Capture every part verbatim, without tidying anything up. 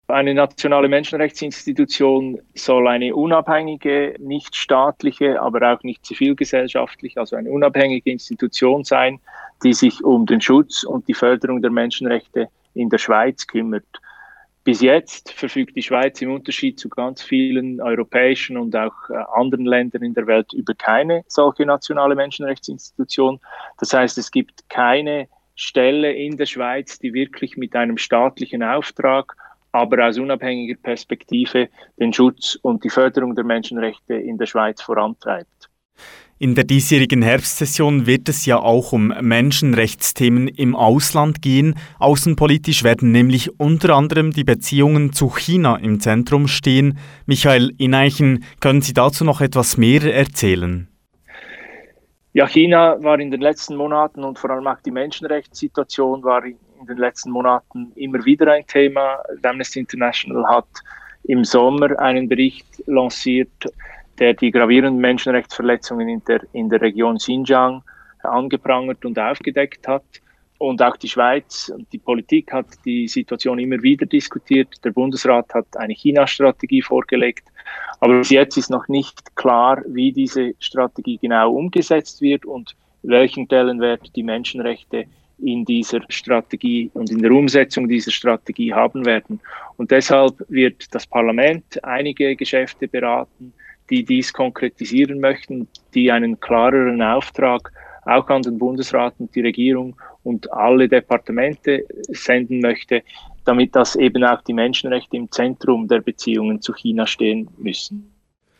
Eine nationale Menschenrechtsinstitution soll eine unabhängige, nicht staatliche, aber auch nicht zivilgesellschaftliche, also eine unabhängige Institution sein, die sich um den Schutz und die Förderung der Menschenrechte in der Schweiz kümmert. Bis jetzt verfügt die Schweiz im Unterschied zu ganz vielen europäischen und auch anderen Ländern in der Welt über keine solche nationale Menschenrechtsinstitution. Das heißt, es gibt keine Stelle in der Schweiz, die wirklich mit einem staatlichen Auftrag, aber aus unabhängiger Perspektive den Schutz und die Förderung der Menschenrechte in der Schweiz vorantreibt. In der diesjährigen Herbstsession wird es ja auch um Menschenrechtsthemen im Ausland gehen. Außenpolitisch werden nämlich unter anderem die Beziehungen zu China im Zentrum stehen. Michael Ineichen, können Sie dazu noch etwas mehr erzählen? Ja, China war in den letzten Monaten und vor allem auch die Menschenrechtssituation war in in den letzten Monaten immer wieder ein Thema. Amnesty International hat im Sommer einen Bericht lanciert, der die gravierenden Menschenrechtsverletzungen in der, in der Region Xinjiang angeprangert und aufgedeckt hat. Und auch die Schweiz und die Politik hat die Situation immer wieder diskutiert. Der Bundesrat hat eine China-Strategie vorgelegt. Aber bis jetzt ist noch nicht klar, wie diese Strategie genau umgesetzt wird und welchen Stellenwert die Menschenrechte in dieser Strategie und in der Umsetzung dieser Strategie haben werden. Und deshalb wird das Parlament einige Geschäfte beraten, die dies konkretisieren möchten, die einen klareren Auftrag auch an den Bundesrat und die Regierung und alle Departemente senden möchte, damit das eben auch die Menschenrechte im Zentrum der Beziehungen zu China stehen müssen.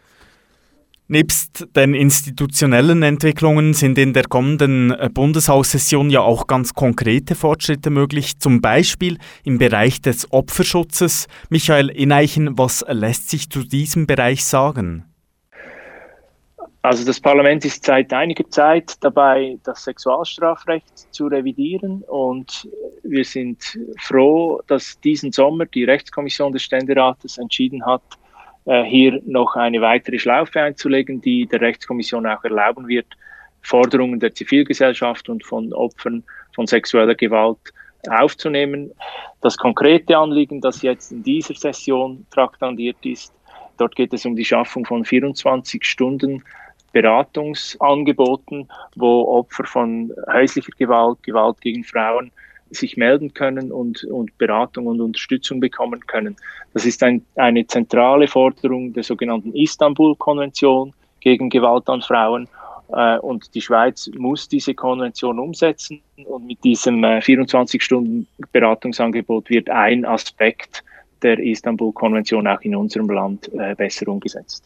Nebst den institutionellen Entwicklungen sind in der kommenden Bundeshaussession ja auch ganz konkrete Fortschritte möglich, zum Beispiel im Bereich des Opferschutzes. Michael Ineichen, was lässt sich zu diesem Bereich sagen? Also das Parlament ist seit einiger Zeit dabei, das Sexualstrafrecht zu revidieren und wir sind froh, dass diesen Sommer die Rechtskommission des Ständerates entschieden hat, hier noch eine weitere Schlaufe einzulegen, die der Rechtskommission auch erlauben wird, Forderungen der Zivilgesellschaft und von Opfern von sexueller Gewalt aufzunehmen. Das konkrete Anliegen, das jetzt in dieser Session traktandiert ist, dort geht es um die Schaffung von vierundzwanzig Stunden Beratungsangeboten, wo Opfer von häuslicher Gewalt, Gewalt gegen Frauen sich melden können und, und Beratung und Unterstützung bekommen können. Das ist ein, eine zentrale Forderung der sogenannten Istanbul-Konvention gegen Gewalt an Frauen. Äh, und die Schweiz muss diese Konvention umsetzen. Und mit diesem äh, vierundzwanzig Stunden Beratungsangebot wird ein Aspekt der Istanbul-Konvention auch in unserem Land äh, besser umgesetzt.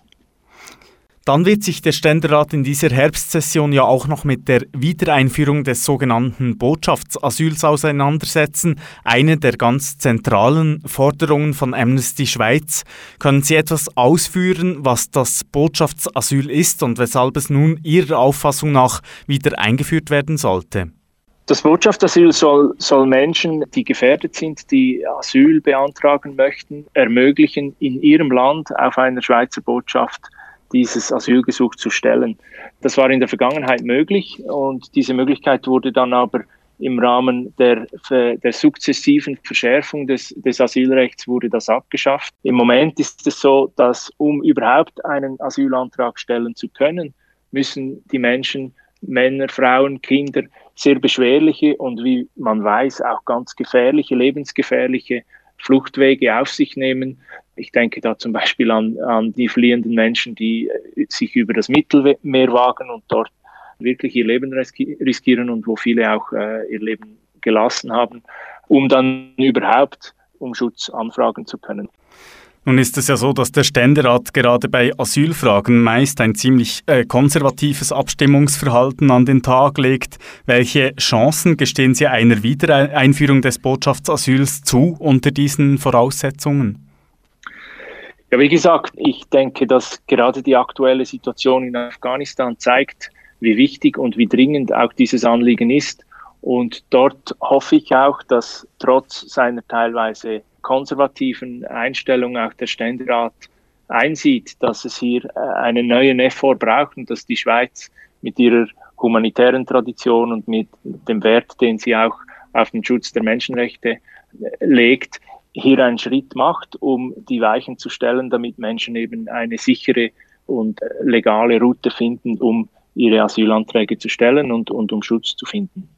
Dann wird sich der Ständerat in dieser Herbstsession ja auch noch mit der Wiedereinführung des sogenannten Botschaftsasyls auseinandersetzen. Eine der ganz zentralen Forderungen von Amnesty Schweiz. Können Sie etwas ausführen, was das Botschaftsasyl ist und weshalb es nun Ihrer Auffassung nach wieder eingeführt werden sollte? Das Botschaftsasyl soll, soll Menschen, die gefährdet sind, die Asyl beantragen möchten, ermöglichen, in ihrem Land auf einer Schweizer Botschaft dieses Asylgesuch zu stellen. Das war in der Vergangenheit möglich und diese Möglichkeit wurde dann aber im Rahmen der, der sukzessiven Verschärfung des, des Asylrechts wurde das abgeschafft. Im Moment ist es so, dass um überhaupt einen Asylantrag stellen zu können, müssen die Menschen, Männer, Frauen, Kinder, sehr beschwerliche und wie man weiß auch ganz gefährliche, lebensgefährliche Fluchtwege auf sich nehmen. Ich denke da zum Beispiel an, an die fliehenden Menschen, die sich über das Mittelmeer wagen und dort wirklich ihr Leben riskieren und wo viele auch äh, ihr Leben gelassen haben, um dann überhaupt um Schutz anfragen zu können. Nun ist es ja so, dass der Ständerat gerade bei Asylfragen meist ein ziemlich äh, konservatives Abstimmungsverhalten an den Tag legt. Welche Chancen gestehen Sie einer Wiedereinführung des Botschaftsasyls zu unter diesen Voraussetzungen? Ja, wie gesagt, ich denke, dass gerade die aktuelle Situation in Afghanistan zeigt, wie wichtig und wie dringend auch dieses Anliegen ist. Und dort hoffe ich auch, dass trotz seiner teilweise konservativen Einstellung auch der Ständerat einsieht, dass es hier einen neuen Effort braucht und dass die Schweiz mit ihrer humanitären Tradition und mit dem Wert, den sie auch auf den Schutz der Menschenrechte legt, hier einen Schritt macht, um die Weichen zu stellen, damit Menschen eben eine sichere und legale Route finden, um ihre Asylanträge zu stellen und, und um Schutz zu finden.